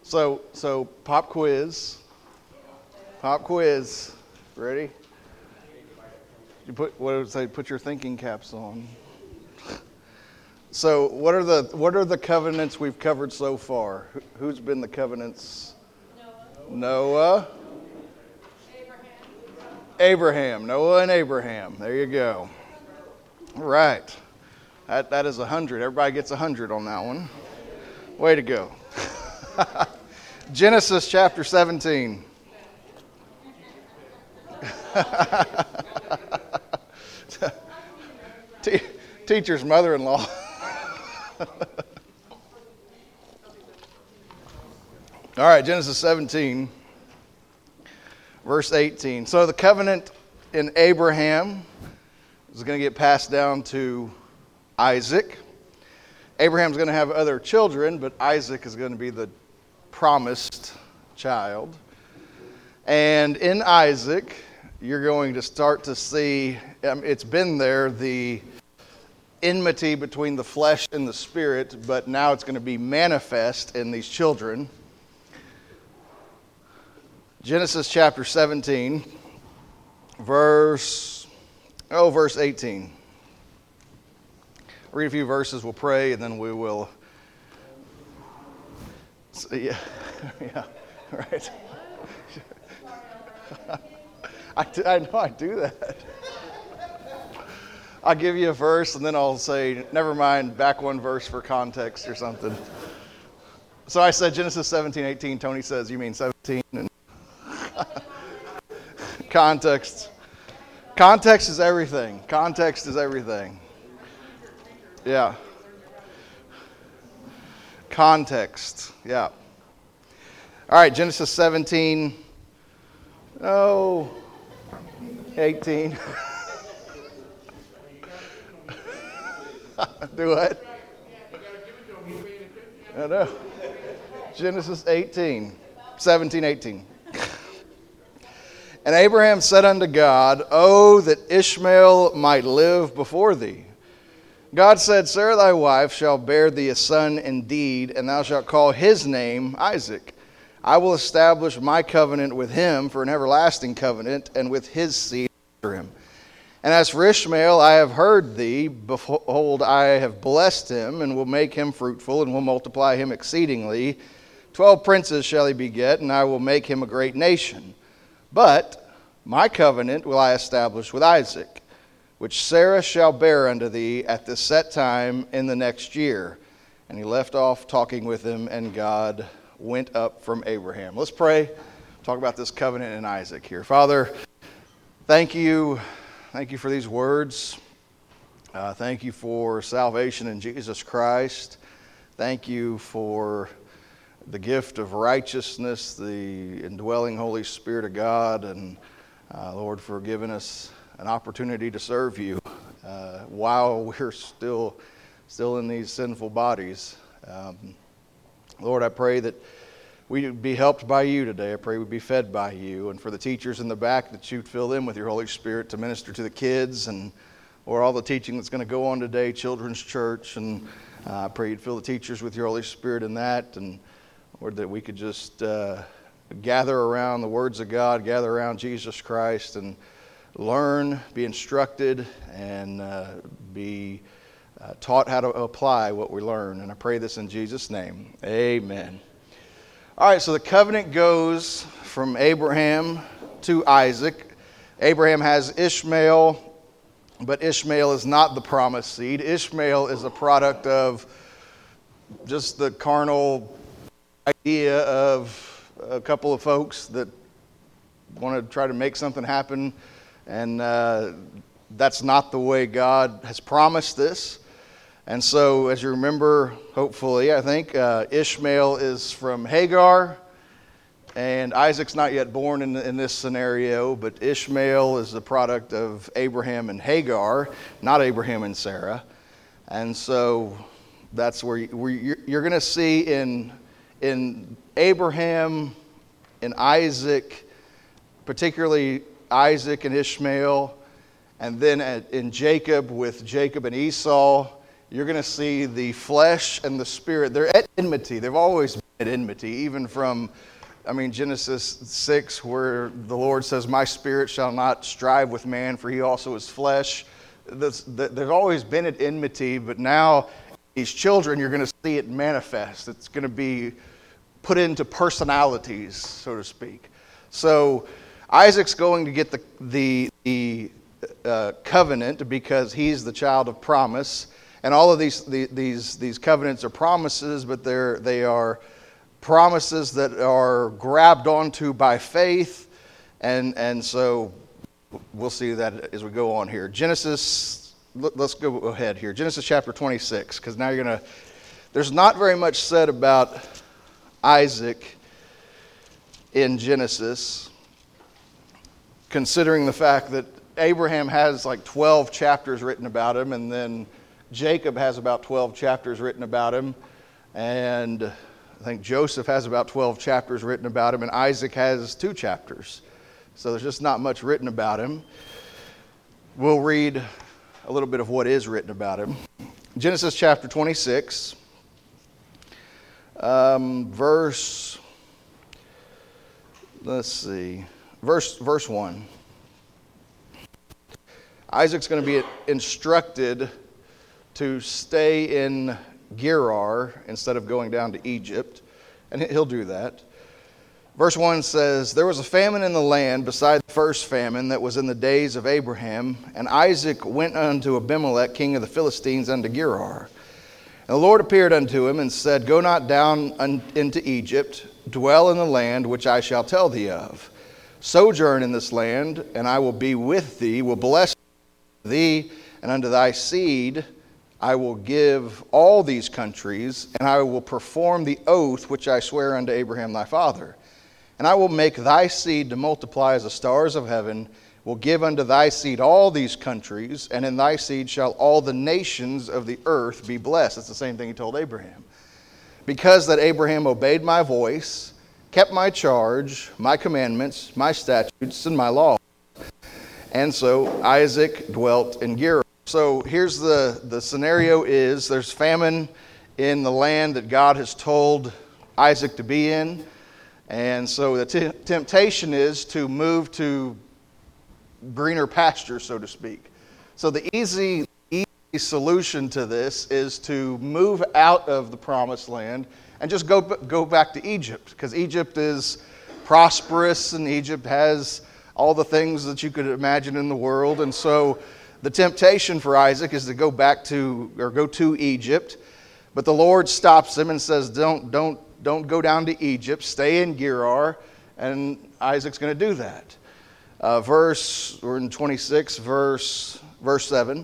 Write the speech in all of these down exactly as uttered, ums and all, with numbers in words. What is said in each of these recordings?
So, so pop quiz. Pop quiz. Ready? You put what did it say? Put your thinking caps on. So, what are the what are the covenants we've covered so far? Who's been the covenants? Noah. Noah. Abraham. Abraham. Noah and Abraham. There you go. All right. That that is a hundred. Everybody gets a hundred on that one. Way to go. Genesis chapter seventeen. Te- teacher's mother-in-law. All right, Genesis seventeen, verse eighteen. So the covenant in Abraham is going to get passed down to Isaac. Abraham's going to have other children, but Isaac is going to be the promised child. And in Isaac, you're going to start to see, um, it's been there, the enmity between the flesh and the spirit, but now it's going to be manifest in these children. Genesis chapter seventeen, verse, oh, verse eighteen. I'll read a few verses, we'll pray, and then we will, yeah, yeah, right. I, do, I know I do that. I'll give you a verse and then I'll say, never mind, back one verse for context or something. So I said Genesis seventeen, eighteen. Tony says, you mean seventeen? And context. Context is everything. Context is everything. Yeah. Context. Yeah. All right, Genesis seventeen. Oh, eighteen. Do what? I know. Genesis eighteen, seventeen, eighteen. And Abraham said unto God, Oh, that Ishmael might live before thee. God said, Sarah thy wife shall bear thee a son indeed, and thou shalt call his name Isaac. I will establish my covenant with him for an everlasting covenant, and with his seed after him. And as for Ishmael, I have heard thee. Behold, I have blessed him, and will make him fruitful, and will multiply him exceedingly. Twelve princes shall he beget, and I will make him a great nation. But my covenant will I establish with Isaac, which Sarah shall bear unto thee at the set time in the next year. And he left off talking with him, and God went up from Abraham. Let's pray. Talk about this covenant in Isaac here. Father, thank you. Thank you for these words. Uh, thank you for salvation in Jesus Christ. Thank you for the gift of righteousness, the indwelling Holy Spirit of God, and uh, Lord, for giving us an opportunity to serve you uh, while we're still still in these sinful bodies. Um, Lord, I pray that we'd be helped by you today. I pray we'd be fed by you. And for the teachers in the back, that you'd fill them with your Holy Spirit to minister to the kids, and or all the teaching that's going to go on today, Children's Church. And uh, I pray you'd fill the teachers with your Holy Spirit in that. And Lord, that we could just uh, gather around the words of God, gather around Jesus Christ, and learn, be instructed, and uh, be uh, taught how to apply what we learn. And I pray this in Jesus' name. Amen. All right, so the covenant goes from Abraham to Isaac. Abraham has Ishmael, but Ishmael is not the promised seed. Ishmael is a product of just the carnal idea of a couple of folks that want to try to make something happen, and uh, that's not the way God has promised this. And so, as you remember, hopefully, I think, uh, Ishmael is from Hagar, and Isaac's not yet born in, in this scenario, but Ishmael is the product of Abraham and Hagar, not Abraham and Sarah. And so, that's where, you, where you're, you're going to see in, in Abraham and Isaac, particularly Isaac and Ishmael, and then at, in Jacob with Jacob and Esau, you're going to see the flesh and the spirit. They're at enmity. They've always been at enmity, even from, I mean, Genesis six, where the Lord says, my spirit shall not strive with man, for he also is flesh. There's, there's always been at enmity, but now these children, you're going to see it manifest. It's going to be put into personalities, so to speak. So Isaac's going to get the, the, the uh, covenant because he's the child of promise. And all of these, the, these, these covenants are promises, but they're, they are promises that are grabbed onto by faith. And, and so we'll see that as we go on here. Genesis, let's go ahead here. Genesis chapter twenty-six, because now you're going to, there's not very much said about Isaac in Genesis, considering the fact that Abraham has like twelve chapters written about him, and then Jacob has about twelve chapters written about him, and I think Joseph has about twelve chapters written about him, and Isaac has two chapters. So there's just not much written about him. We'll read a little bit of what is written about him. Genesis chapter twenty-six, um, verse, let's see, verse, verse one. Isaac's going to be instructed to stay in Gerar instead of going down to Egypt, and he'll do that. Verse one says, there was a famine in the land beside the first famine that was in the days of Abraham, and Isaac went unto Abimelech, king of the Philistines, unto Gerar. And the Lord appeared unto him and said, go not down un- into Egypt, dwell in the land which I shall tell thee of. Sojourn in this land, and I will be with thee, will bless thee, and unto thy seed I will give all these countries, and I will perform the oath which I swear unto Abraham thy father. And I will make thy seed to multiply as the stars of heaven, will give unto thy seed all these countries, and in thy seed shall all the nations of the earth be blessed. That's the same thing he told Abraham. Because that Abraham obeyed my voice, kept my charge, my commandments, my statutes, and my laws. And so Isaac dwelt in Gerar. So here's the, the scenario is there's famine in the land that God has told Isaac to be in. And so the t- temptation is to move to greener pasture, so to speak. So the easy, easy solution to this is to move out of the promised land and just go, go back to Egypt, because Egypt is prosperous and Egypt has all the things that you could imagine in the world. And so the temptation for Isaac is to go back to, or go to Egypt. But the Lord stops him and says, don't, don't, don't go down to Egypt, stay in Gerar. And Isaac's going to do that. Uh, verse, we're in twenty-six, verse, verse seven.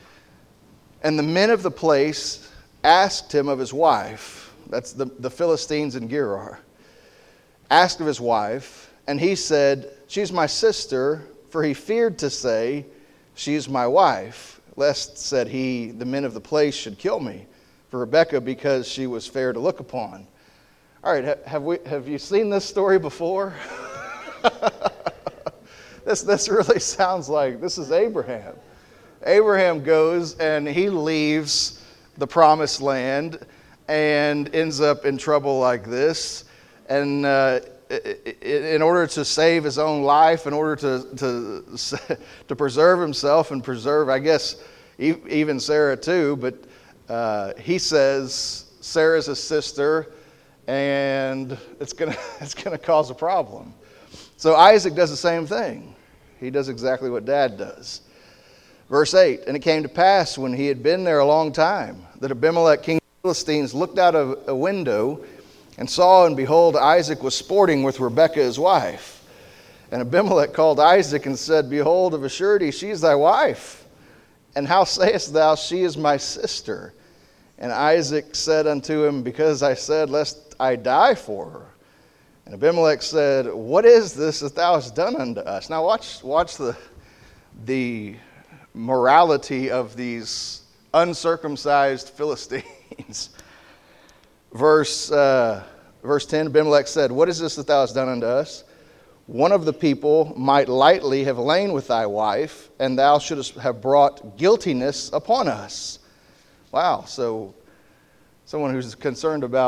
And the men of the place asked him of his wife. That's the, the Philistines in Gerar. Asked of his wife, and he said, she's my sister, for he feared to say, she's my wife, lest, said he, the men of the place should kill me for Rebekah, because she was fair to look upon. All right, have we have you seen this story before? this this really sounds like this is Abraham. Abraham goes and he leaves the promised land and ends up in trouble like this. And uh, in order to save his own life, in order to to to preserve himself and preserve, I guess, even Sarah too, but uh, he says Sarah's his sister, and it's gonna it's gonna cause a problem. So Isaac does the same thing. He does exactly what Dad does. Verse eight, and it came to pass when he had been there a long time, that Abimelech, king of the Philistines, looked out of a window and saw, and behold, Isaac was sporting with Rebekah his wife. And Abimelech called Isaac and said, behold, of a surety she is thy wife. And how sayest thou, she is my sister? And Isaac said unto him, because I said, lest I die for her. And Abimelech said, what is this that thou hast done unto us? Now watch, watch the, the morality of these uncircumcised Philistines. Verse, uh, verse ten, Abimelech said, what is this that thou hast done unto us? One of the people might lightly have lain with thy wife, and thou shouldest have brought guiltiness upon us. Wow, so someone who's concerned about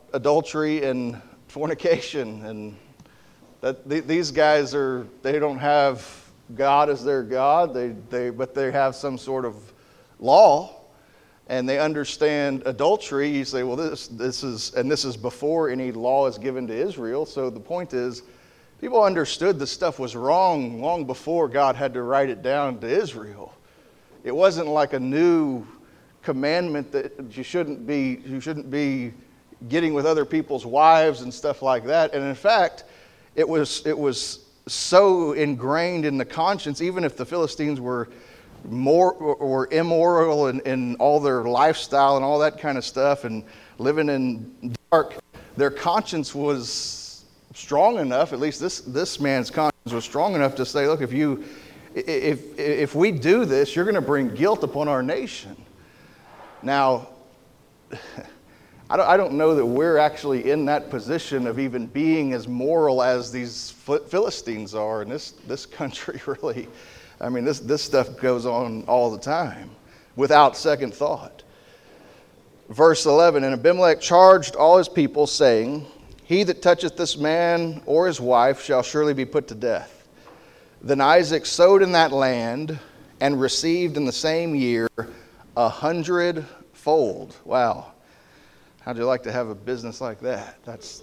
adultery and fornication, and that th- these guys are, they don't have God as their God, they, they, but they have some sort of law, and they understand adultery. You say, well, this, this is, and this is before any law is given to Israel. So the point is, people understood this stuff was wrong long before God had to write it down to Israel. It wasn't like a new commandment that you shouldn't be, you shouldn't be getting with other people's wives and stuff like that. And in fact, it was, it was so ingrained in the conscience, even if the Philistines were more or immoral in, in all their lifestyle and all that kind of stuff and living in dark, their conscience was strong enough, at least this, this man's conscience was strong enough to say, look, if you if if we do this, you're going to bring guilt upon our nation. Now, I don't, I don't know that we're actually in that position of even being as moral as these Philistines are in this, this country, really. I mean, this, this stuff goes on all the time without second thought. Verse eleven, and Abimelech charged all his people, saying, he that toucheth this man or his wife shall surely be put to death. Then Isaac sowed in that land and received in the same year a hundredfold. Wow. How'd you like to have a business like that? That's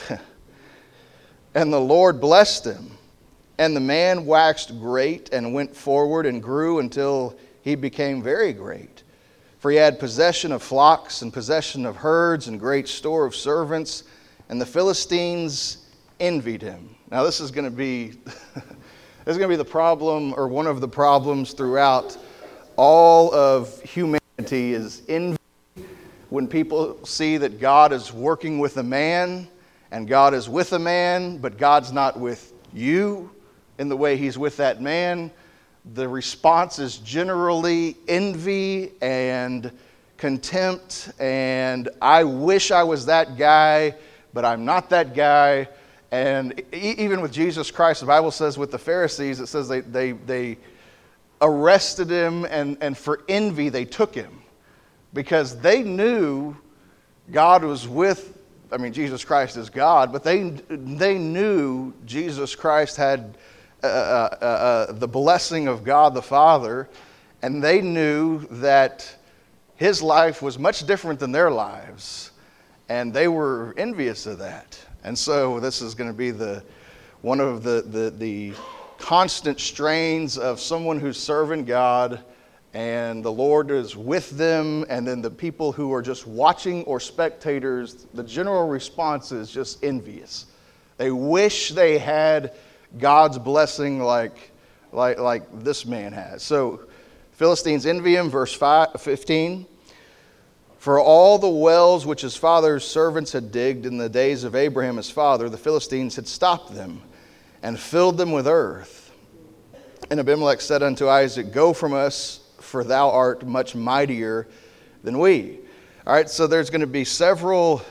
and the Lord blessed him. And the man waxed great and went forward and grew until he became very great. For he had possession of flocks and possession of herds and great store of servants. And the Philistines envied him. Now this is going to be this is going to be the problem, or one of the problems throughout all of humanity, is envy. When people see that God is working with a man, and God is with a man, but God's not with you in the way he's with that man, the response is generally envy and contempt, and I wish I was that guy, but I'm not that guy. And even with Jesus Christ, the Bible says with the Pharisees, it says they they, they arrested him, and, and for envy they took him. Because they knew God was with, I mean, Jesus Christ is God, but they they knew Jesus Christ had uh, uh, uh, the blessing of God the Father, and they knew that his life was much different than their lives, and they were envious of that. And so this is going to be the one of the the, the constant strains of someone who's serving God, and the Lord is with them, and then the people who are just watching or spectators, the general response is just envious. They wish they had God's blessing like, like, like this man has. So Philistines envy him, verse five, fifteen. For all the wells which his father's servants had digged in the days of Abraham his father, the Philistines had stopped them and filled them with earth. And Abimelech said unto Isaac, go from us, for thou art much mightier than we. All right, so there's going to be several.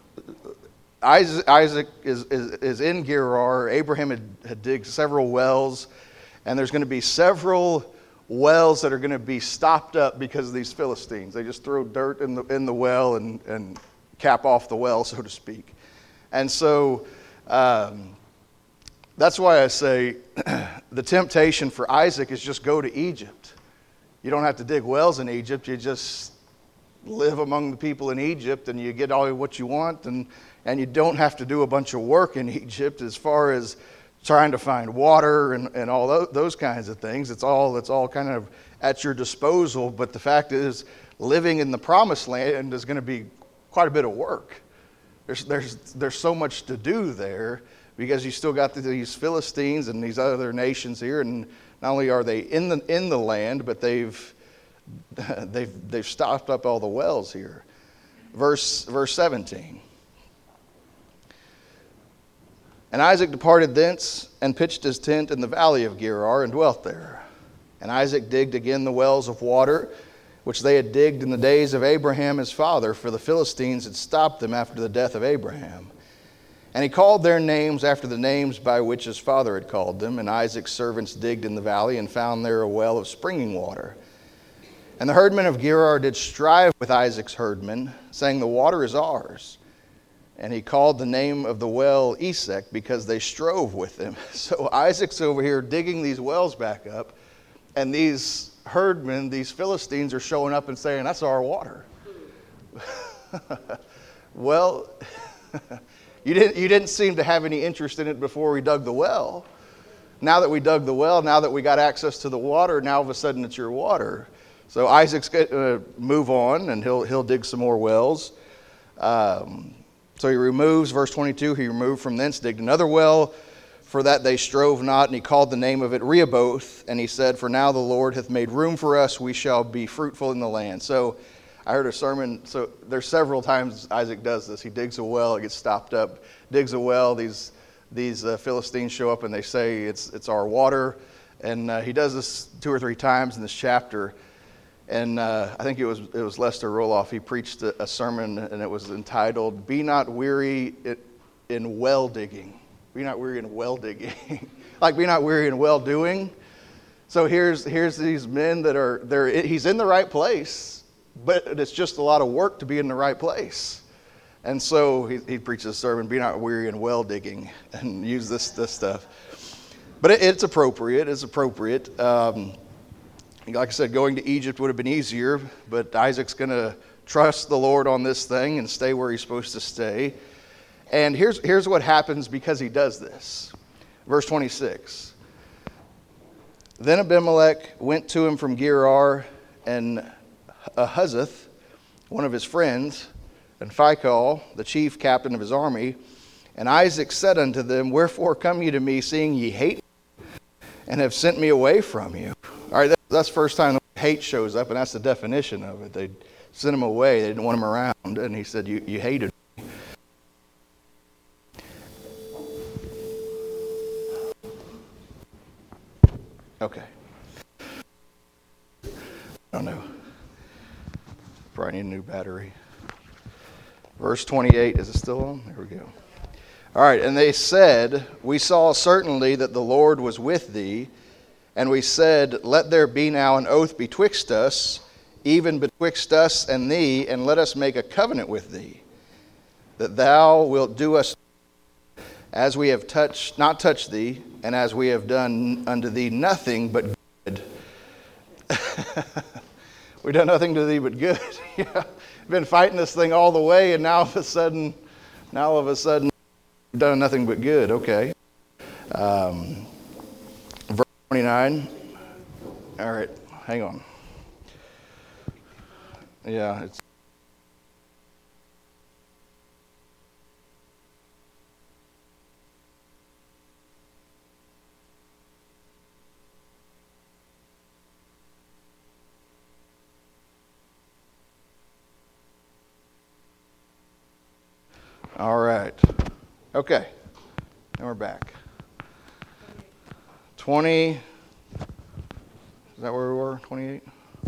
Isaac, Isaac is, is, is in Gerar. Abraham had, had digged several wells, and there's going to be several wells that are going to be stopped up because of these Philistines. They just throw dirt in the in the well and, and cap off the well, so to speak. And so um, that's why I say the temptation for Isaac is just go to Egypt. You don't have to dig wells in Egypt. You just live among the people in Egypt, and you get all what you want, and, and you don't have to do a bunch of work in Egypt as far as trying to find water and, and all those, those kinds of things. It's all, it's all kind of at your disposal, but the fact is, living in the promised land is going to be quite a bit of work. There's, there's, there's so much to do there, because you still got these Philistines and these other nations here, and not only are they in the in the land, but they've they've they've stopped up all the wells here. Verse verse seventeen. And Isaac departed thence and pitched his tent in the valley of Gerar and dwelt there. And Isaac digged again the wells of water, which they had digged in the days of Abraham his father, for the Philistines had stopped them after the death of Abraham. And he called their names after the names by which his father had called them. And Isaac's servants digged in the valley and found there a well of springing water. And the herdmen of Gerar did strive with Isaac's herdmen, saying, the water is ours. And he called the name of the well Esek because they strove with him. So Isaac's over here digging these wells back up, and these herdmen, these Philistines, are showing up and saying, that's our water. Well, you didn't, you didn't seem to have any interest in it before we dug the well. Now that we dug the well, now that we got access to the water, now all of a sudden it's your water. So Isaac's going to move on, and he'll, he'll dig some more wells. Um, so he removes, verse twenty-two, he removed from thence, digged another well. For that they strove not, and he called the name of it Rehoboth. And he said, for now the Lord hath made room for us, we shall be fruitful in the land. So I heard a sermon, so there's several times Isaac does this. He digs a well, it gets stopped up, digs a well, these these uh, Philistines show up and they say it's it's our water. And uh, he does this two or three times in this chapter. And uh, I think it was it was Lester Roloff. He preached a, a sermon, and it was entitled, Be Not Weary in Well Digging. Be not weary in well digging. Like, be not weary in well doing. So here's here's these men that are, they're, he's in the right place, but it's just a lot of work to be in the right place. And so he, he preaches a sermon, be not weary in well digging, and use this this stuff. But it, it's appropriate. It's appropriate. Um, like I said, going to Egypt would have been easier, but Isaac's going to trust the Lord on this thing and stay where he's supposed to stay. And here's here's what happens because he does this. Verse twenty-six. Then Abimelech went to him from Gerar, and Ahuzzath, one of his friends, and Phicol, the chief captain of his army. And Isaac said unto them, Wherefore come ye to me, seeing ye hate me, and have sent me away from you? All right, that's the first time hate shows up, and that's the definition of it. They sent him away. They didn't want him around. And he said, you, you hated me. Okay. I don't know. Probably need a new battery. Verse twenty-eight, is it still on? There we go. All right, and they said, We saw certainly that the Lord was with thee, and we said, Let there be now an oath betwixt us, even betwixt us and thee, and let us make a covenant with thee, that thou wilt do us as we have touched, not touched thee, and as we have done unto thee nothing but good. We've done nothing to thee but good. Yeah. Been fighting this thing all the way, and now all of a sudden, now all of a sudden, we've done nothing but good. Okay. Um, verse twenty-nine. All right, hang on. Yeah, it's. All right. Okay. And we're back. twenty. Is that where we were? twenty-eight?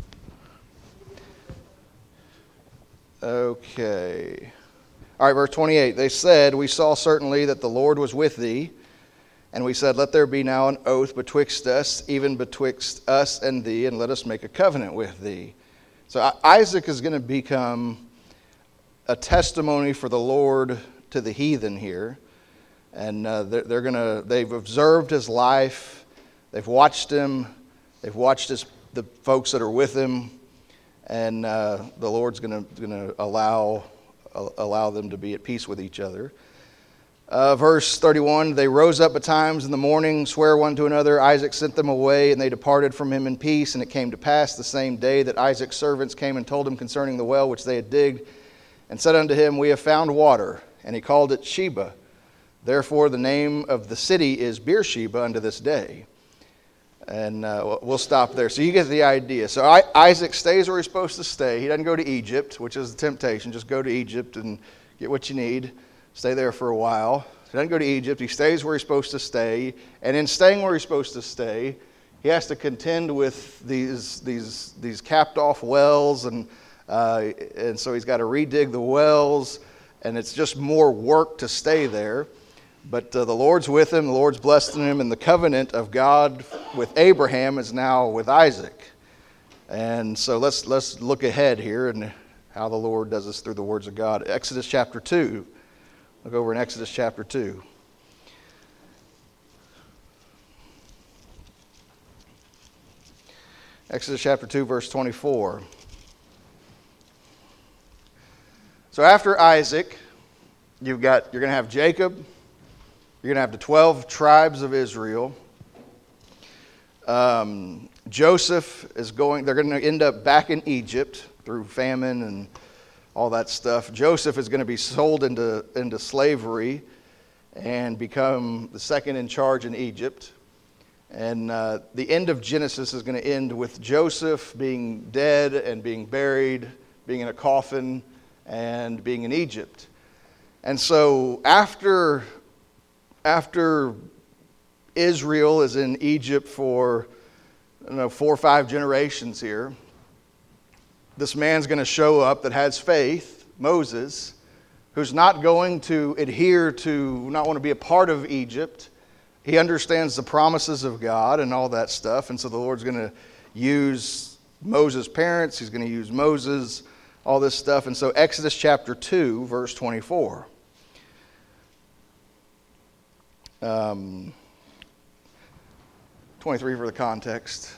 Okay. All right, verse twenty-eight. They said, We saw certainly that the Lord was with thee. And we said, Let there be now an oath betwixt us, even betwixt us and thee, and let us make a covenant with thee. So Isaac is going to become a testimony for the Lord to the heathen here. And uh, they're, they're going to, they've observed his life. They've watched him. They've watched his, the folks that are with him. And uh, the Lord's going to going to allow uh, allow them to be at peace with each other. Uh, verse thirty-one, they rose up betimes in the morning, swear one to another. Isaac sent them away, and they departed from him in peace. And it came to pass the same day that Isaac's servants came and told him concerning the well which they had digged, and said unto him, We have found water. And he called it Sheba. Therefore the name of the city is Beersheba unto this day. And uh, we'll stop there. So you get the idea. So I, Isaac stays where he's supposed to stay. He doesn't go to Egypt, which is the temptation. Just go to Egypt and get what you need. Stay there for a while. He doesn't go to Egypt. He stays where he's supposed to stay. And in staying where he's supposed to stay, he has to contend with these these these capped off wells. And, uh, and so he's got to redig the wells. And it's just more work to stay there. But uh, the Lord's with him. The Lord's blessing him. And the covenant of God with Abraham is now with Isaac. And so let's let's look ahead here and how the Lord does this through the words of God. Exodus chapter two. Look over in Exodus chapter two. Exodus chapter two, verse twenty-four. So after Isaac, you've got you're going to have Jacob. You're going to have the twelve tribes of Israel. Um, Joseph is going. They're going to end up back in Egypt through famine and all that stuff. Joseph is going to be sold into into slavery and become the second in charge in Egypt. And uh, the end of Genesis is going to end with Joseph being dead and being buried, being in a coffin, and being in Egypt. And so after, after Israel is in Egypt for I don't know, four or five generations here, this man's going to show up that has faith, Moses, who's not going to adhere to, not want to be a part of Egypt. He understands the promises of God and all that stuff. And so the Lord's going to use Moses' parents. He's going to use Moses, all this stuff. And so Exodus chapter two, verse twenty-four. Um, twenty-three for the context.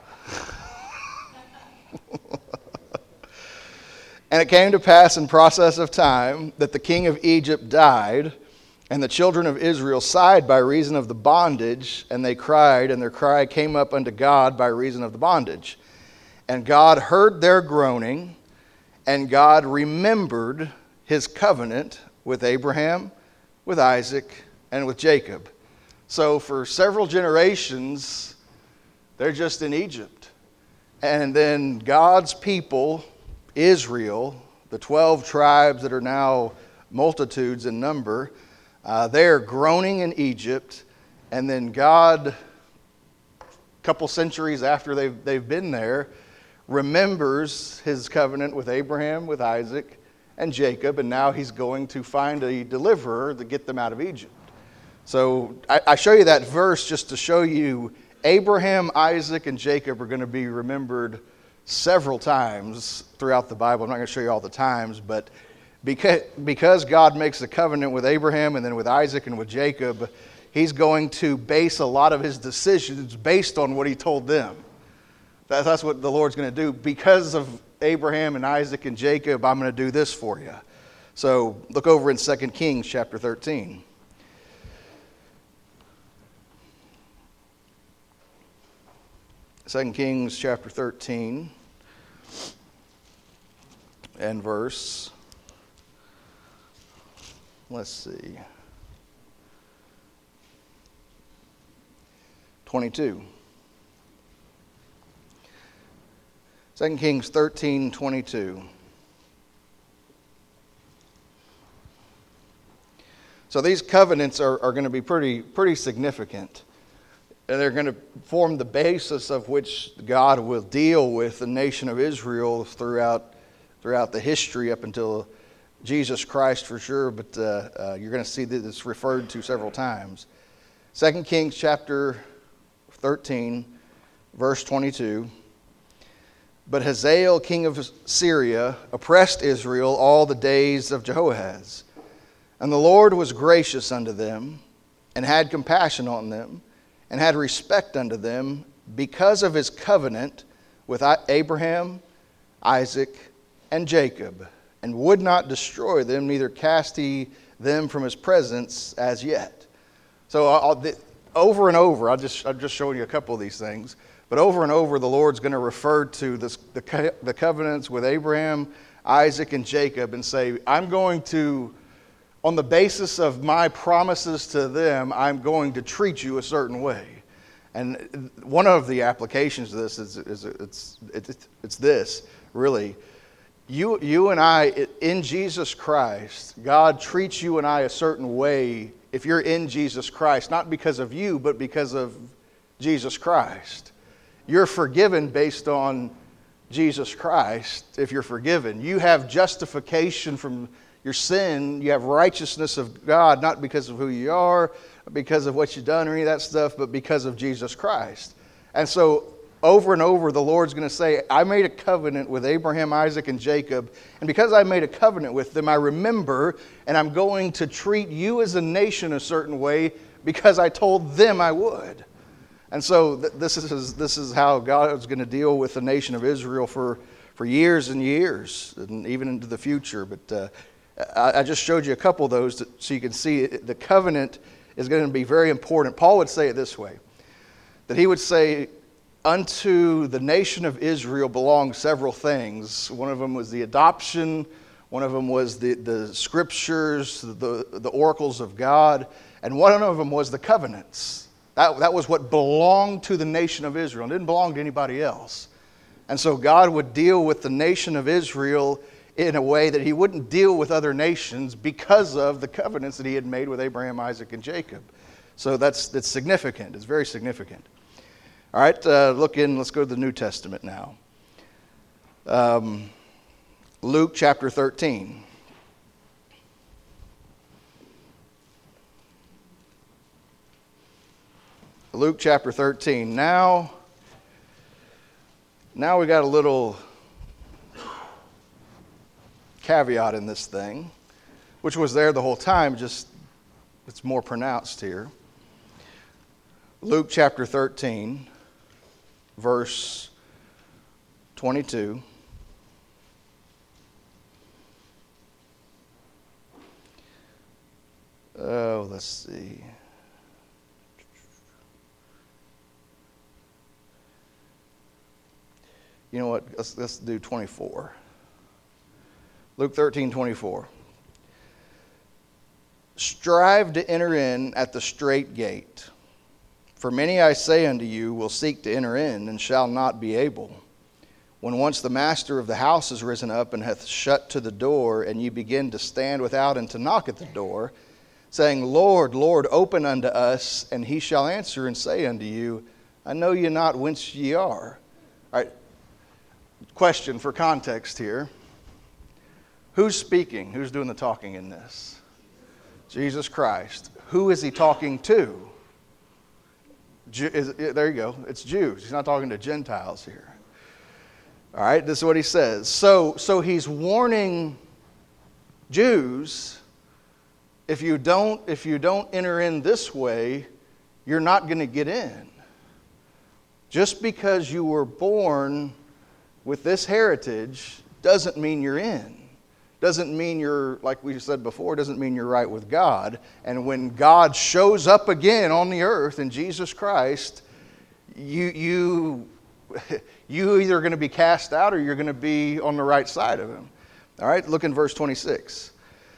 And it came to pass in process of time that the king of Egypt died, and the children of Israel sighed by reason of the bondage, and they cried, and their cry came up unto God by reason of the bondage. And God heard their groaning, and God remembered his covenant with Abraham, with Isaac, and with Jacob. So for several generations, they're just in Egypt. And then God's people, Israel, the twelve tribes that are now multitudes in number, Uh, they're groaning in Egypt, and then God, a couple centuries after they've, they've been there, remembers his covenant with Abraham, with Isaac, and Jacob, and now he's going to find a deliverer to get them out of Egypt. So I, I show you that verse just to show you Abraham, Isaac, and Jacob are going to be remembered several times throughout the Bible. I'm not going to show you all the times, but Because, because God makes a covenant with Abraham and then with Isaac and with Jacob, he's going to base a lot of his decisions based on what he told them. That's, that's what the Lord's going to do. Because of Abraham and Isaac and Jacob, I'm going to do this for you. So look over in Second Kings chapter thirteen. Second Kings chapter thirteen and verse... Let's see. twenty-two. Second Kings thirteen, twenty-two. So these covenants are, are going to be pretty, pretty significant. And they're going to form the basis of which God will deal with the nation of Israel throughout, throughout the history up until Jesus Christ for sure, but uh, uh, you're going to see that it's referred to several times. Second Kings chapter thirteen, verse twenty-two. But Hazael, king of Syria, oppressed Israel all the days of Jehoahaz. And the Lord was gracious unto them, and had compassion on them, and had respect unto them, because of his covenant with Abraham, Isaac, and Jacob, and would not destroy them, neither cast he them from his presence as yet. So I'll, the, over and over, I'll just, I'm just showing you a couple of these things, but over and over the Lord's going to refer to this, the, the covenants with Abraham, Isaac, and Jacob and say, I'm going to, on the basis of my promises to them, I'm going to treat you a certain way. And one of the applications of this is, is it's, it's, it's this, really. You, you and I, in Jesus Christ, God treats you and I a certain way if you're in Jesus Christ, not because of you, but because of Jesus Christ. You're forgiven based on Jesus Christ if you're forgiven. You have justification from your sin. You have righteousness of God, not because of who you are, because of what you've done or any of that stuff, but because of Jesus Christ. And so over and over, the Lord's going to say, I made a covenant with Abraham, Isaac, and Jacob. And because I made a covenant with them, I remember, and I'm going to treat you as a nation a certain way because I told them I would. And so th- this is this is how God is going to deal with the nation of Israel for, for years and years, and even into the future. But uh, I, I just showed you a couple of those to, so you can see it, the covenant is going to be very important. Paul would say it this way, that he would say, unto the nation of Israel belong several things. One of them was the adoption. One of them was the, the scriptures, the, the oracles of God. And one of them was the covenants. That, that was what belonged to the nation of Israel. It didn't belong to anybody else. And so God would deal with the nation of Israel in a way that he wouldn't deal with other nations because of the covenants that he had made with Abraham, Isaac, and Jacob. So that's, that's significant. It's very significant. All right, uh, look in, let's go to the New Testament now. Um, Luke chapter thirteen. Luke chapter thirteen. Now, now we got a little caveat in this thing, which was there the whole time, just it's more pronounced here. Luke chapter thirteen. Verse twenty-two. Oh, let's see. You know what? Let's, let's do twenty-four. Luke thirteen, twenty-four. Strive to enter in at the strait gate. For many, I say unto you, will seek to enter in, and shall not be able. When once the master of the house is risen up, and hath shut to the door, and ye begin to stand without, and to knock at the door, saying, Lord, Lord, open unto us, and he shall answer and say unto you, I know you not whence ye are. All right, question for context here. Who's speaking? Who's doing the talking in this? Jesus Christ. Who is he talking to? Jew, is, there you go. It's Jews. He's not talking to Gentiles here. All right, this is what he says. So, so he's warning Jews, if you don't, if you don't enter in this way, you're not going to get in. Just because you were born with this heritage doesn't mean you're in. Doesn't mean you're, like we said before, doesn't mean you're right with God. And when God shows up again on the earth in Jesus Christ, you you you either are going to be cast out or you're going to be on the right side of him. All right, look in verse twenty-six.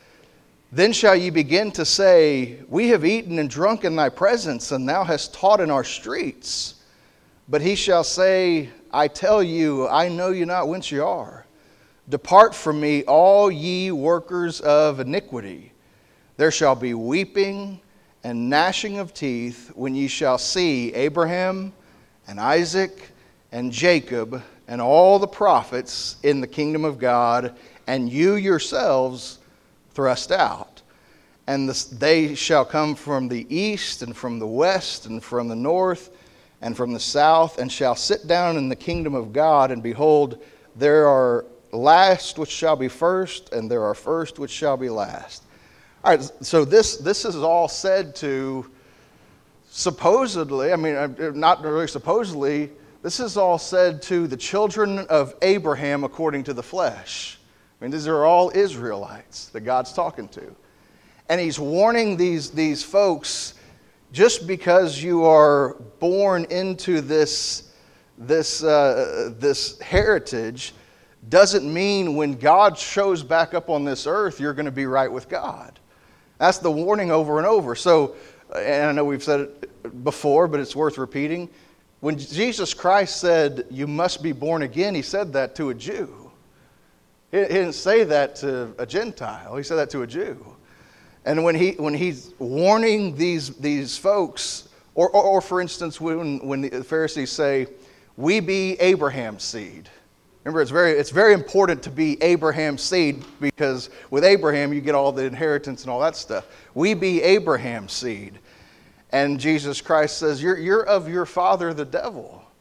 Then shall ye begin to say, We have eaten and drunk in thy presence, and thou hast taught in our streets. But he shall say, I tell you, I know you not whence ye are. Depart from me, all ye workers of iniquity. There shall be weeping and gnashing of teeth when ye shall see Abraham and Isaac and Jacob and all the prophets in the kingdom of God, and you yourselves thrust out. And the, they shall come from the east and from the west and from the north and from the south, and shall sit down in the kingdom of God. And behold, there are last which shall be first, and there are first which shall be last. All right, so this this is all said to, supposedly, I mean, not really supposedly, this is all said to the children of Abraham according to the flesh. I mean, these are all Israelites that God's talking to. And he's warning these, these folks, just because you are born into this, this, uh, this heritage, doesn't mean when God shows back up on this earth, you're going to be right with God. That's the warning over and over. So, and I know we've said it before, but it's worth repeating. When Jesus Christ said, you must be born again, he said that to a Jew. He didn't say that to a Gentile. He said that to a Jew. And when he when he's warning these, these folks, or, or, or for instance, when, when the Pharisees say, we be Abraham's seed. Remember, it's very it's very important to be Abraham's seed, because with Abraham you get all the inheritance and all that stuff. We be Abraham's seed. And Jesus Christ says, you're, you're of your father the devil.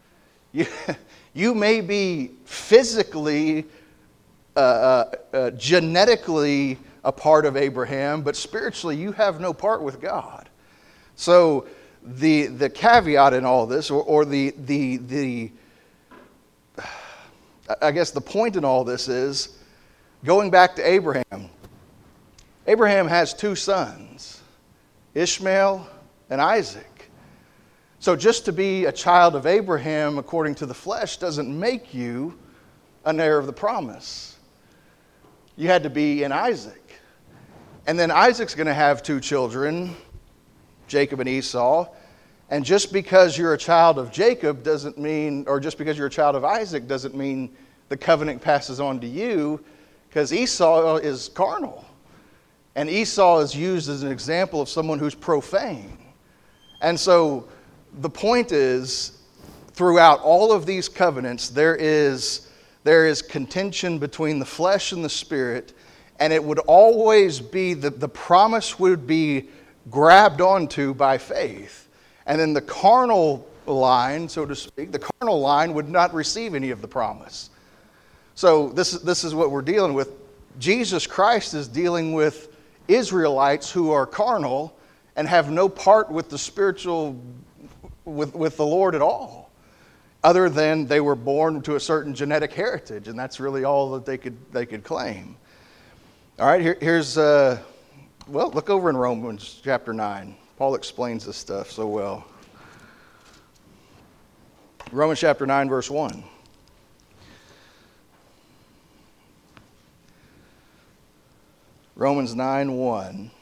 You, you may be physically, uh, uh, uh, genetically a part of Abraham, but spiritually you have no part with God. So the the caveat in all this, or, or the the the I guess the point in all this is, going back to Abraham. Abraham has two sons, Ishmael and Isaac. So just to be a child of Abraham according to the flesh doesn't make you an heir of the promise. You had to be in Isaac. And then Isaac's going to have two children, Jacob and Esau. And just because you're a child of Jacob doesn't mean, or just because you're a child of Isaac doesn't mean the covenant passes on to you, because Esau is carnal. And Esau is used as an example of someone who's profane. And so the point is, throughout all of these covenants, there is, there is contention between the flesh and the spirit, and it would always be, the, the promise would be grabbed onto by faith. And then the carnal line, so to speak, the carnal line would not receive any of the promise. So this, this is what we're dealing with. Jesus Christ is dealing with Israelites who are carnal and have no part with the spiritual With, with the Lord at all, other than they were born to a certain genetic heritage, and that's really all that they could they could claim. All right, here, here's uh, well, look over in Romans chapter nine. Paul explains this stuff so well. Romans chapter nine, verse one. Romans nine one.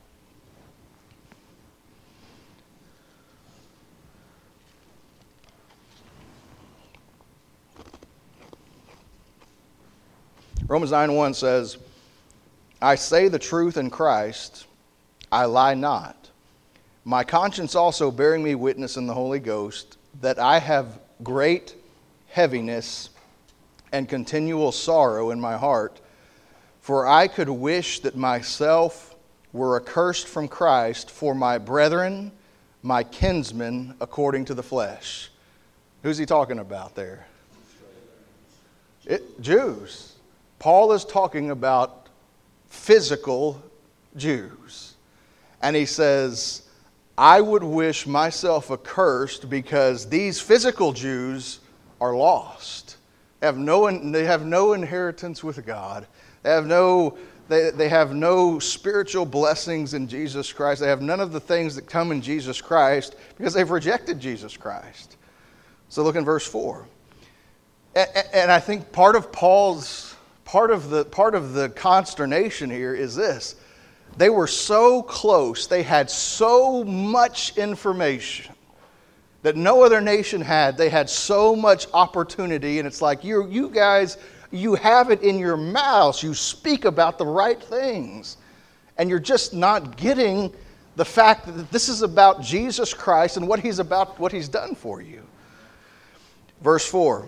Romans nine one says, I say the truth in Christ, I lie not. My conscience also bearing me witness in the Holy Ghost, that I have great heaviness and continual sorrow in my heart, for I could wish that myself were accursed from Christ for my brethren, my kinsmen, according to the flesh. Who's he talking about there? It, Jews. Paul is talking about physical Jews. And he says, I would wish myself accursed because these physical Jews are lost. They have no, they have no inheritance with God. They have no, they, they have no spiritual blessings in Jesus Christ. They have none of the things that come in Jesus Christ because they've rejected Jesus Christ. So look in verse four. And, and I think part of Paul's Part of the part of the consternation here is this. They were so close, they had so much information that no other nation had. They had so much opportunity, and it's like, you you guys, you have it in your mouths. You speak about the right things, and you're just not getting the fact that this is about Jesus Christ and what He's about, what He's done for you. Verse four.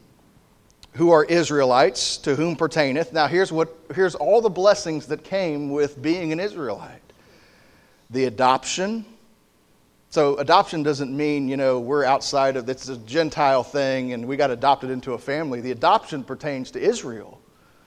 Who are Israelites, to whom pertaineth. Now here's what here's all the blessings that came with being an Israelite. The adoption. So adoption doesn't mean, you know, we're outside of, it's a Gentile thing and we got adopted into a family. The adoption pertains to Israel.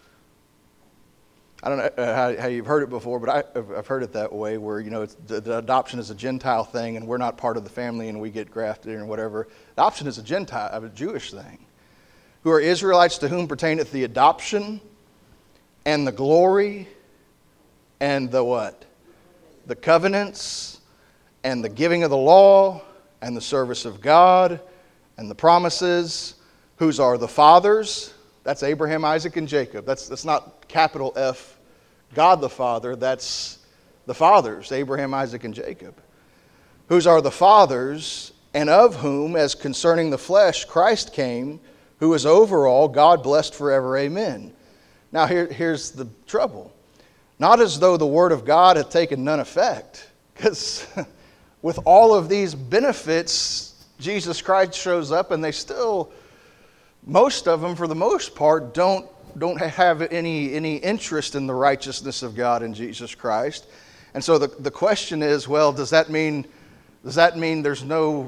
I don't know how, how you've heard it before, but I, I've heard it that way, where, you know, it's, the, the adoption is a Gentile thing and we're not part of the family and we get grafted in or whatever. Adoption is a Gentile, a Jewish thing. Who are Israelites, to whom pertaineth the adoption and the glory and the what? The covenants and the giving of the law and the service of God and the promises, whose are the fathers. That's Abraham, Isaac, and Jacob. That's, that's not capital F, God the Father. That's the fathers, Abraham, Isaac, and Jacob. Whose are the fathers, and of whom, as concerning the flesh, Christ came, who is over all, God blessed forever, amen. Now here, here's the trouble. Not as though the word of God had taken none effect, because with all of these benefits, Jesus Christ shows up and they still, most of them for the most part, don't, don't have any, any interest in the righteousness of God in Jesus Christ. And so the, the question is, well, does that mean, does that mean there's no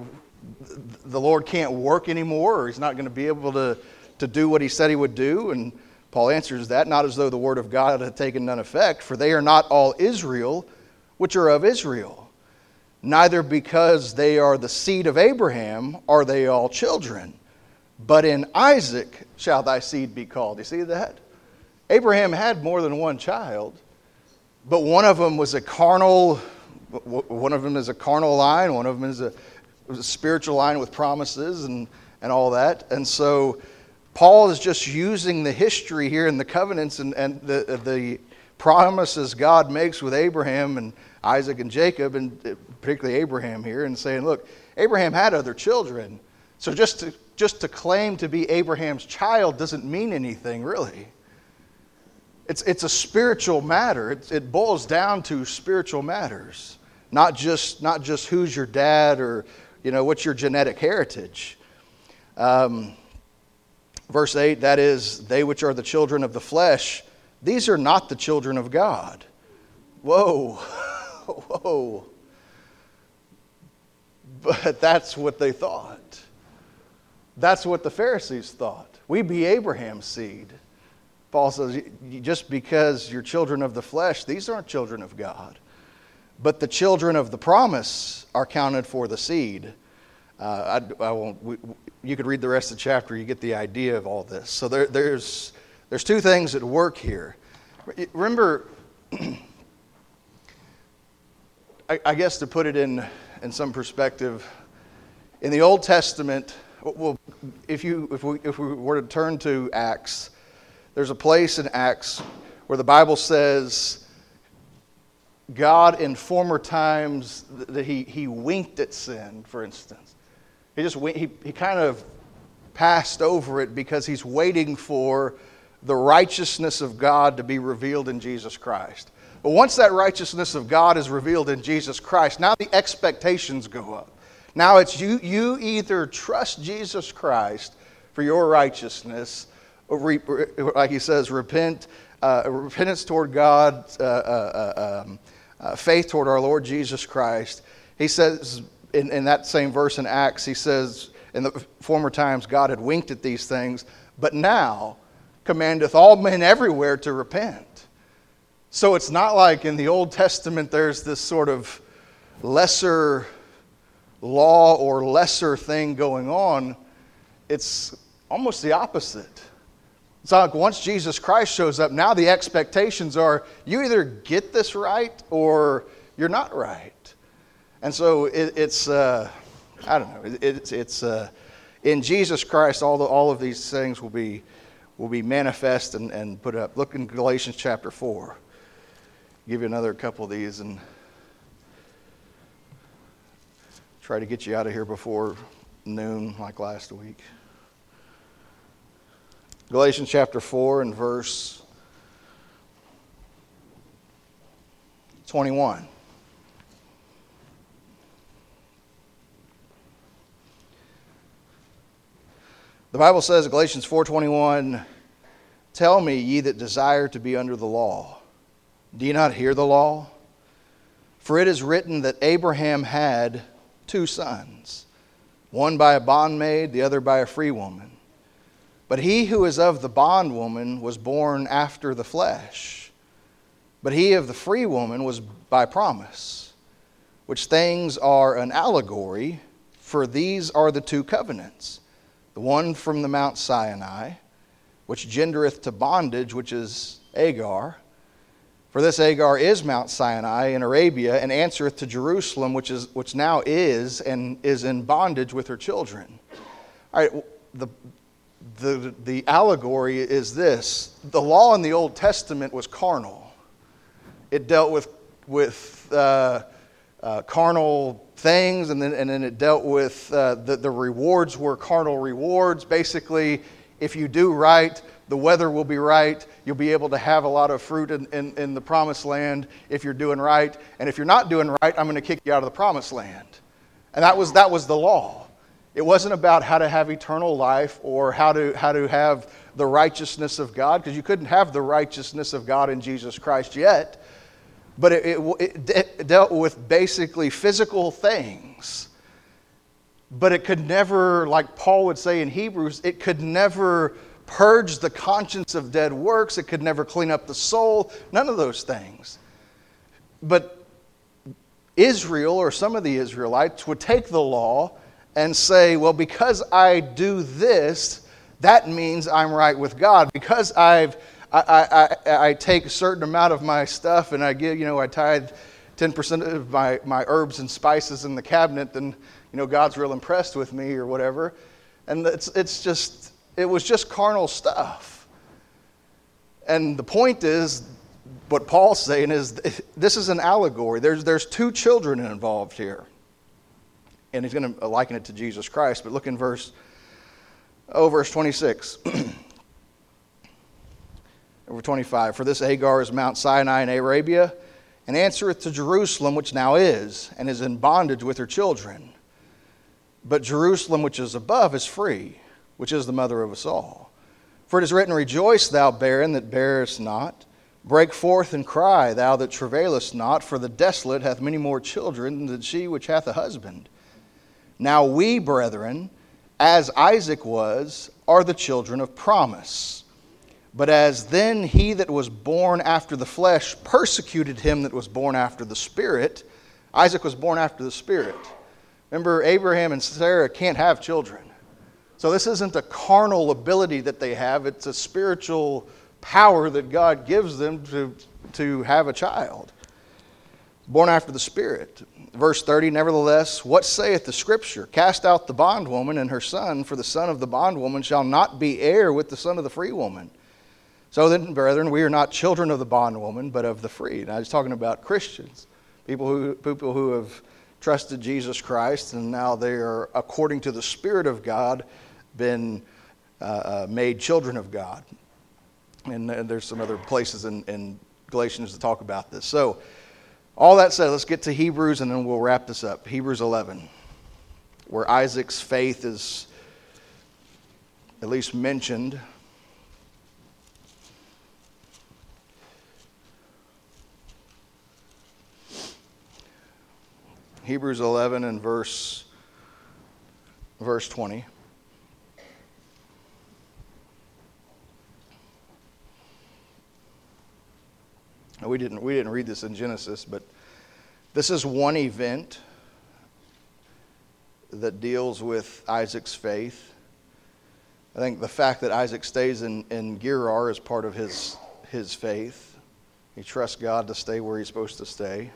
the Lord can't work anymore, or he's not going to be able to, to do what he said he would do? And Paul answers that, not as though the word of God had taken none effect, for they are not all Israel which are of Israel. Neither because they are the seed of Abraham are they all children. But in Isaac shall thy seed be called. You see that? Abraham had more than one child, but one of them was a carnal, one of them is a carnal line, one of them is a, a spiritual line with promises and, and all that. And so Paul is just using the history here in the covenants and, and the, the promises God makes with Abraham and Isaac and Jacob, and particularly Abraham here, and saying, look, Abraham had other children. So just to, just to claim to be Abraham's child doesn't mean anything, really. It's, it's a spiritual matter. It, it boils down to spiritual matters, not just, not just who's your dad or, you know, what's your genetic heritage. Um, verse eight, that is, they which are the children of the flesh, these are not the children of God. Whoa, whoa. But that's what they thought. That's what the Pharisees thought. We be Abraham's seed. Paul says, just because you're children of the flesh, these aren't children of God. But the children of the promise are counted for the seed. Uh, I, I won't. We, you could read the rest of the chapter. You get the idea of all this. So there, there's there's two things at work here. Remember, I, I guess to put it in in some perspective, in the Old Testament, well, if you if we if we were to turn to Acts. There's a place in Acts where the Bible says God in former times, that he, he winked at sin, for instance. He just he, he kind of passed over it because he's waiting for the righteousness of God to be revealed in Jesus Christ. But once that righteousness of God is revealed in Jesus Christ, now the expectations go up. Now it's you, you either trust Jesus Christ for your righteousness, like he says, repent, uh, repentance toward God, uh, uh, um, uh, faith toward our Lord Jesus Christ. He says in, in that same verse in Acts, he says, in the former times God had winked at these things, but now commandeth all men everywhere to repent. So it's not like in the Old Testament there's this sort of lesser law or lesser thing going on. It's almost the opposite. It's like once Jesus Christ shows up, now the expectations are you either get this right or you're not right. And so it, it's, uh, I don't know, it, it's, it's uh, in Jesus Christ, all the, all of these things will be will be manifest and, and put up. Look in Galatians chapter four. I'll give you another couple of these and try to get you out of here before noon like last week. Galatians chapter four and verse twenty-one. The Bible says, Galatians four twenty-one, tell me, ye that desire to be under the law, do ye not hear the law? For it is written that Abraham had two sons, one by a bondmaid, the other by a free woman. But he who is of the bondwoman was born after the flesh, but he of the free woman was by promise, which things are an allegory, for these are the two covenants, the one from the Mount Sinai, which gendereth to bondage, which is Agar. For this Agar is Mount Sinai in Arabia, and answereth to Jerusalem, which is which now is and is in bondage with her children. All right, the The, the allegory is this. The law in the Old Testament was carnal. It dealt with, with uh, uh, carnal things, and then, and then it dealt with uh, the, the rewards were carnal rewards. Basically, if you do right, the weather will be right. You'll be able to have a lot of fruit in, in, in the promised land if you're doing right. And if you're not doing right, I'm going to kick you out of the promised land. And that was that was the law. It wasn't about how to have eternal life or how to how to have the righteousness of God, because you couldn't have the righteousness of God in Jesus Christ yet. But it, it, it dealt with basically physical things. but it could never, like Paul would say in Hebrews, it could never purge the conscience of dead works. It could never clean up the soul. None of those things. But Israel, or some of the Israelites, would take the law and say, well, because I do this, that means I'm right with God. Because I've I, I, I, I take a certain amount of my stuff and I give, you know, I tithe ten percent of my, my herbs and spices in the cabinet, then, you know, God's real impressed with me or whatever. And it's it's just, it was just carnal stuff. And the point is, what Paul's saying is, this is an allegory. There's, there's two children involved here. And he's going to liken it to Jesus Christ. But look in verse, oh, verse twenty-six. Over twenty-five. For this Hagar is Mount Sinai in Arabia, and answereth to Jerusalem, which now is, and is in bondage with her children. But Jerusalem, which is above, is free, which is the mother of us all. For it is written, Rejoice, thou barren that bearest not. Break forth and cry, thou that travailest not, for the desolate hath many more children than she which hath a husband. Now we, brethren, as Isaac was, are the children of promise. But as then he that was born after the flesh persecuted him that was born after the Spirit, Isaac was born after the Spirit. Remember, Abraham and Sarah can't have children. So this isn't a carnal ability that they have. It's a spiritual power that God gives them to, to have a child. Born after the Spirit. Verse thirty, Nevertheless, what saith the Scripture? Cast out the bondwoman and her son, for the son of the bondwoman shall not be heir with the son of the free woman. So then, brethren, we are not children of the bondwoman, but of the free. And I was talking about Christians, people who people who have trusted Jesus Christ, and now they are, according to the Spirit of God, been uh, uh, made children of God. And, and there's some other places in, in Galatians to talk about this. So, all that said, let's get to Hebrews, and then we'll wrap this up. Hebrews eleven, where Isaac's faith is at least mentioned. Hebrews eleven and verse, verse twenty. We didn't, we didn't read this in Genesis, but this is one event that deals with Isaac's faith. I think the fact that Isaac stays in, in Gerar is part of his, his faith. He trusts God to stay where he's supposed to stay.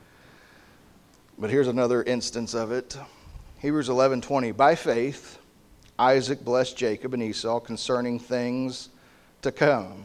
But here's another instance of it. Hebrews eleven twenty. By faith, Isaac blessed Jacob and Esau concerning things to come.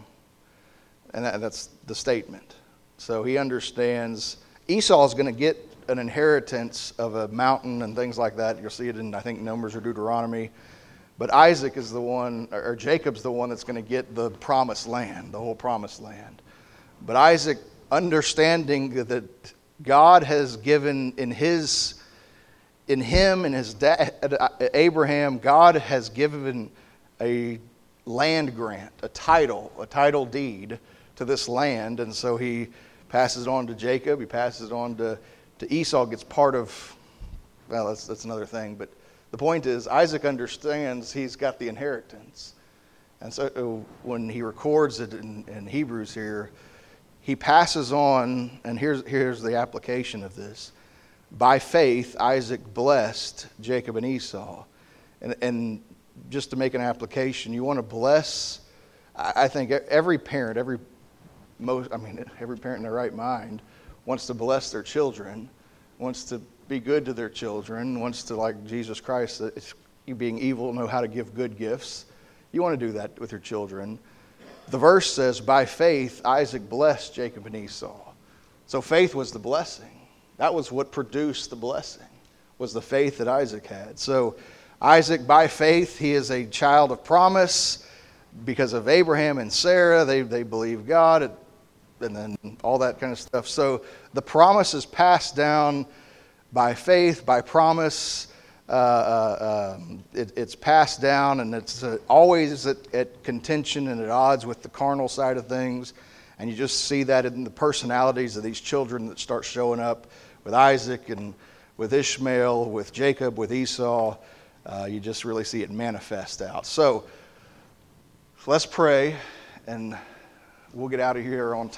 And that, that's the statement. So he understands Esau is going to get an inheritance of a mountain and things like that. You'll see it in, I think, Numbers or Deuteronomy. But Isaac is the one, or Jacob's the one that's going to get the promised land, the whole promised land. But Isaac, understanding that God has given in his, in him and his dad, Abraham, God has given a land grant, a title, a title deed to this land. And so he passes it on to Jacob, he passes it on to, to Esau, gets part of, well, that's, that's another thing. But the point is, Isaac understands he's got the inheritance. And so when he records it in, in Hebrews here, he passes on, and here's, here's the application of this. By faith, Isaac blessed Jacob and Esau. And, and just to make an application, you want to bless, I think every parent, every most, I mean, every parent in their right mind wants to bless their children, wants to be good to their children, wants to, like Jesus Christ, if you being evil, know how to give good gifts. You want to do that with your children. The verse says, by faith, Isaac blessed Jacob and Esau. So faith was the blessing. That was what produced the blessing, was the faith that Isaac had. So Isaac, by faith, he is a child of promise. Because of Abraham and Sarah, they, they believe God, and then all that kind of stuff. So the promise is passed down by faith, by promise. Uh, uh, um, it, it's passed down, and it's uh, always at, at contention and at odds with the carnal side of things. And you just see that in the personalities of these children that start showing up with Isaac and with Ishmael, with Jacob, with Esau. Uh, you just really see it manifest out. So let's pray, and we'll get out of here on time.